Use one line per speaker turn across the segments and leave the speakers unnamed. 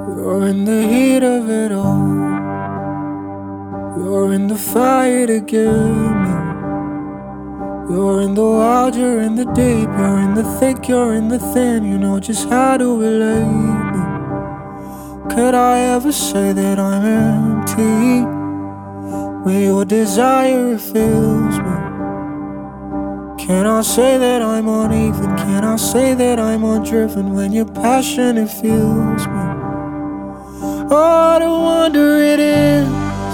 You're in the heat of it all. You're in the fire to give me. You're in the wild, you're in the deep. You're in the thick, you're in the thin. You know just how to relate me. Could I ever say that I'm empty when your desire fills me? Can I say that I'm uneven? Can I say that I'm undriven when your passion it fuels me? What a wonder it is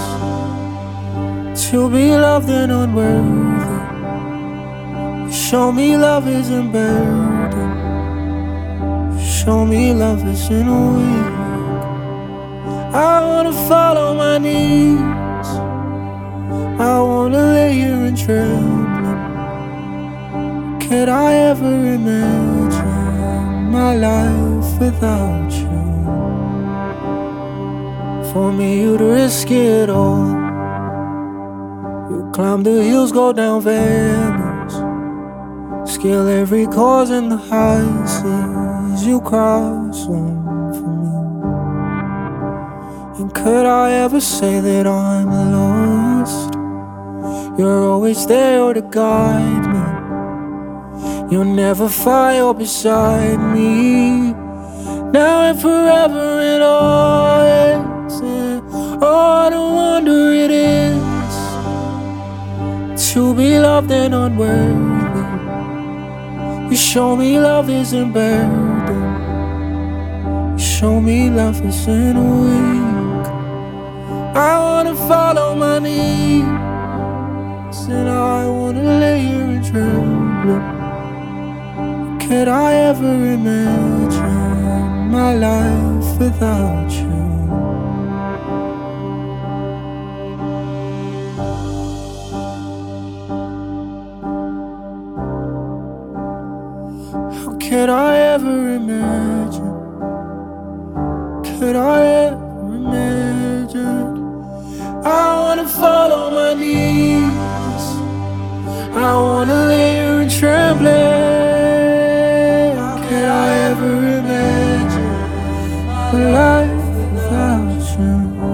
to be loved and unworthy. You show me love isn't burden. You show me love isn't weak. I wanna follow my knees. I wanna lay here and trembling. Could I ever imagine my life without you? For me, you'd risk it all. You climb the hills, go down valleys, scale every course in the high seas. You cross one for me. And could I ever say that I'm lost? You're always there to guide me. You'll never fire beside me. Now and forever and always. What a wonder it is to be loved and unworthy. You show me love isn't burden. You show me love isn't weak. I wanna follow my needs, and I wanna lay here and tremble. Could I ever imagine my life without you? How could I ever imagine? Could I ever imagine? I wanna follow my needs. I wanna lay here and tremble. Could I ever imagine a life without you?